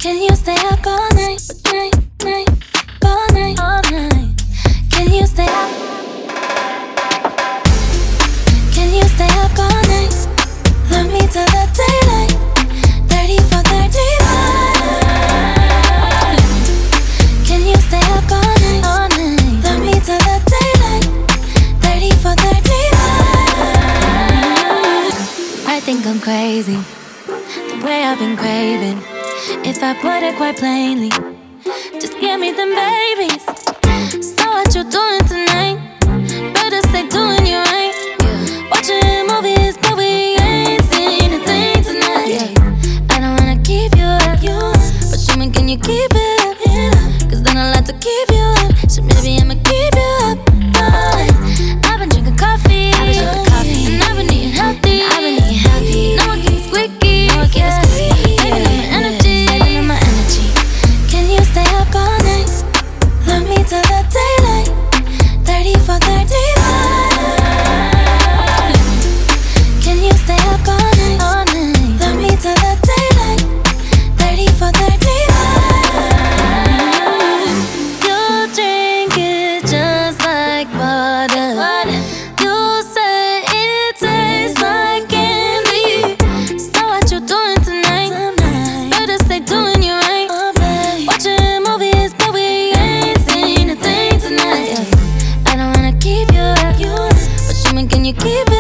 Can you stay up all night, all night, all night? Can you stay up? Can you stay up all night? Love me till the daylight. 30 for 35. Can you stay up all night, all night? Love me till the daylight. 30 for 35. I think I'm crazy, the way I've been craving. If I put it quite plainly, just give me them babies. So what you doing tonight? Better stay doing you right. Watching movies, but we ain't seen a thing tonight. I don't wanna keep you up, but show me, can you keep it up? Cause then I'll have to keep you up. So maybe I'ma keep you up. I've been drinking coffee, and I've been eating healthy. Now I keep squeaky, saving up my energy. Can you stay up all night? Love me till the daylight. 30 for 35. Can you stay up all night, all night? Love me till the daylight. 30 for 35. You drink it just like water. You say it tastes like candy. So what you doing tonight? Better stay doing you right. Watching movies, but we ain't seen a thing tonight. I don't wanna keep you up, but show me, can you keep it?